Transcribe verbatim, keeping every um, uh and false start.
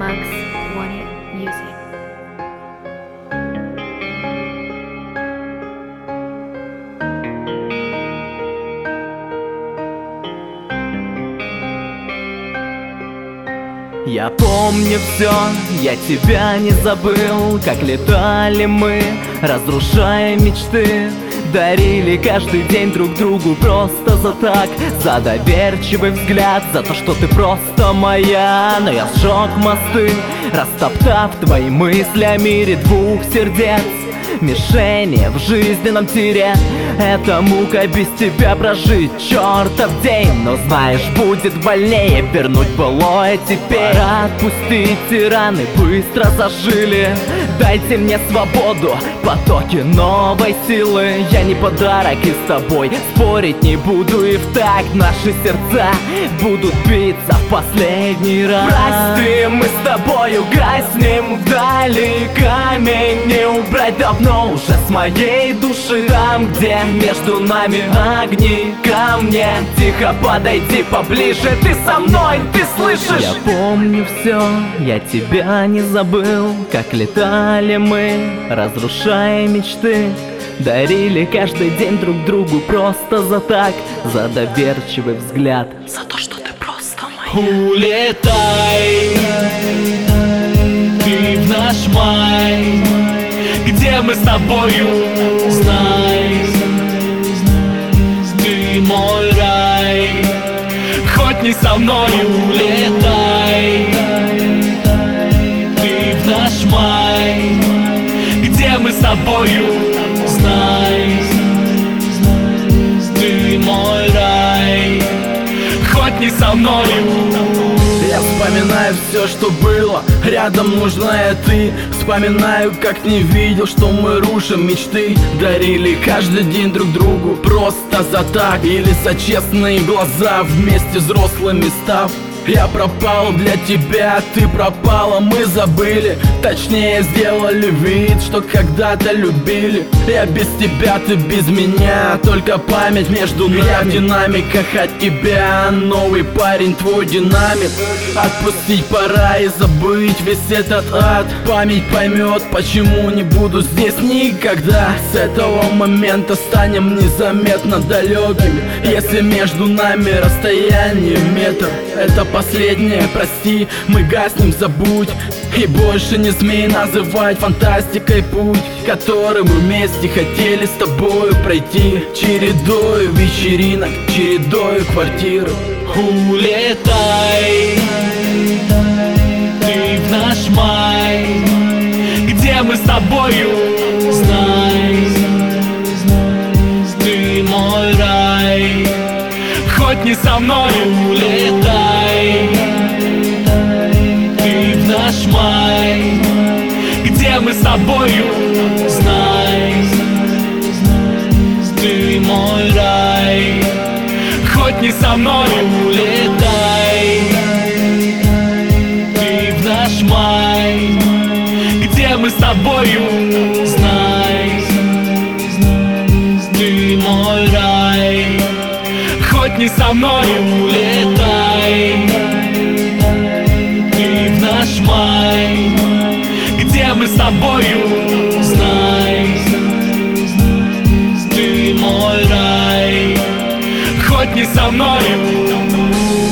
Max Wanted Music. Я помню все, я тебя не забыл. Как летали мы, разрушая мечты, дарили каждый день друг другу просто за так, за доверчивый взгляд, за то, что ты просто моя. Но я сжег мосты, растоптав твои мысли о мире двух сердец. Мишени в жизненном тире, это мука без тебя прожить чертов день. Но знаешь, будет больнее вернуть былое теперь. Пора отпустить, тираны быстро зажили. Дайте мне свободу, потоки новой силы. Я не подарок, и с тобой спорить не буду. И в такт наши сердца будут биться в последний раз. Прости, мы с тобою гаснем вдали. Камень не убрать давно уже с моей души. Там, где между нами огни, ко мне тихо подойди поближе. Ты со мной, ты слышишь? Я помню все, я тебя не забыл. Как летали мы, разрушая мечты, дарили каждый день друг другу просто за так, за доверчивый взгляд, за то, что ты просто моя. Улетай, ты в наш май, где мы с тобою, знай, ты мой рай. Хоть не со мною, улетай, ты в наш май, где мы с тобою, знай, ты мой рай. Хоть не со мною. Я вспоминаю все, что было, рядом нужная ты. Вспоминаю, как не видел, что мы рушим мечты. Дарили каждый день друг другу просто за так, или за честные глаза, вместе взрослыми став. Я пропал для тебя, ты пропала, мы забыли. Точнее сделали вид, что когда-то любили. Я без тебя, ты без меня, только память между нами. Я в динамиках от тебя, новый парень, твой динамик. Отпустить пора и забыть весь этот ад. Память поймет, почему не буду здесь никогда. С этого момента станем незаметно далекими. Если между нами расстояние метр, это последнее, прости, мы гаснем, забудь. И больше не смей называть фантастикой путь, который мы вместе хотели с тобою пройти. Чередою вечеринок, чередою квартир. Улетай, ты в наш май, где мы с тобою, знай, ты мой рай. Хоть не со мной, улетай, ты в наш май, где мы с тобою, знай, ты мой рай. Хоть не со мной, улетай, ты в наш май, где мы с тобою, знай, ты мой рай. Хоть не со мной, улетай, ты в наш май, где мы с тобою, знай, ты мой рай. Хоть не со мной.